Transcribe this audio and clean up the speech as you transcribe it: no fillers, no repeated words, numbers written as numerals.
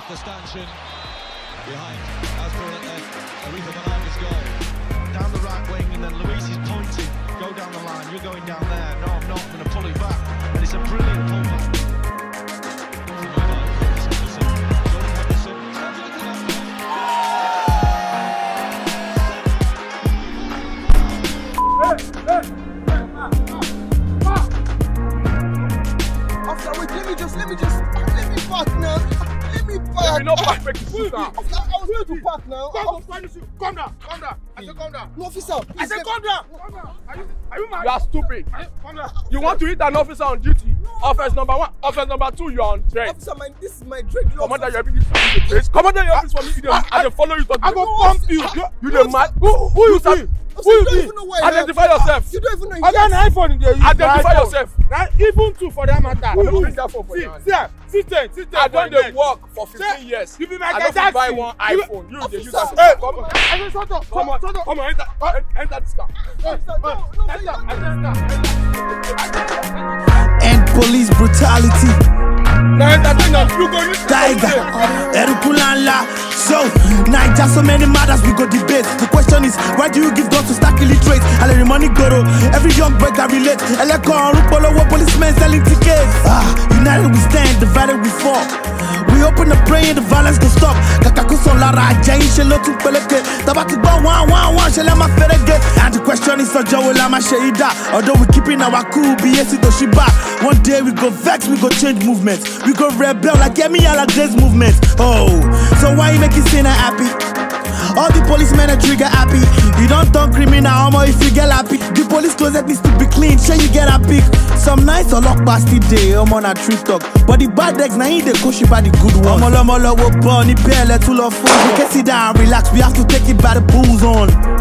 the stanchion behind Aretha Malonga's goal. Down the right wing, and then Luis is pointing. Go down the line, you're going down there. No, I'm not, I'm going to pull it back. And it's a brilliant pullback. Let me park now. Let me park. Let me not park, make you I was going to park now. Calm down. I said calm down. No, officer. I said calm down. Are you mad? You are stupid. Calm down. You Okay. want to hit an officer on duty? No. Offense number 1. Offense number 2, you're on train. Officer, this is my dreadlock. Come under your office. Come under your office for me. I can follow you. I go pump you. You the mad? Who you be? Who you be? Identify yourself. You don't even know. I got an iPhone in there. Identify yourself. Now, even two for that matter. Bring that phone for you. Sit there. I don't dey work for 15 years. You be my I guy. don't buy one iPhone. You dey use that. Hey, Come on. shut up. Come on. Enter this car. End police brutality. Now entertainment. You go use Tiger, Erukulala. So, Naija, so many matters we go debate. The question is, why do you give God to stack illiterate? I let the money go to every young boy can relate. Elekon, Rupolo, policemen selling tickets. United we stand, divided we fall. We open the praying, the violence can stop. Kakakuson Lara, Jay, Shelo to Peleke. Tabati go one, Shalama Ferege. And the question is for Joe Lama Sheida. Although we keeping our cool, BS Toshiba. One day we go vex, we go change movements. We go rebel like Emi Ala Grace movement. Oh, so why you make it seem happy? All the policemen are trigger happy. You don't turn criminal, homo if you get happy. The police closet needs to be clean, sure you get a pick. Some nights a lock past the day, I'm on a tree talk. But the bad eggs, now he the coach by the good one. Molo, we're born, he barely to love food. We can sit down, relax, we have to take it by the booze on.